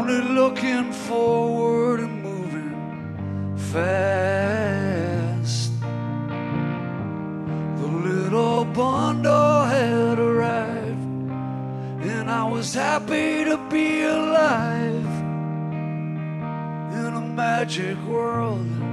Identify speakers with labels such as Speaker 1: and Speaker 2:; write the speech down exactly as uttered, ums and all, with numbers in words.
Speaker 1: only looking forward and moving fast. The little bundle had arrived, and I was happy to be alive in a magic world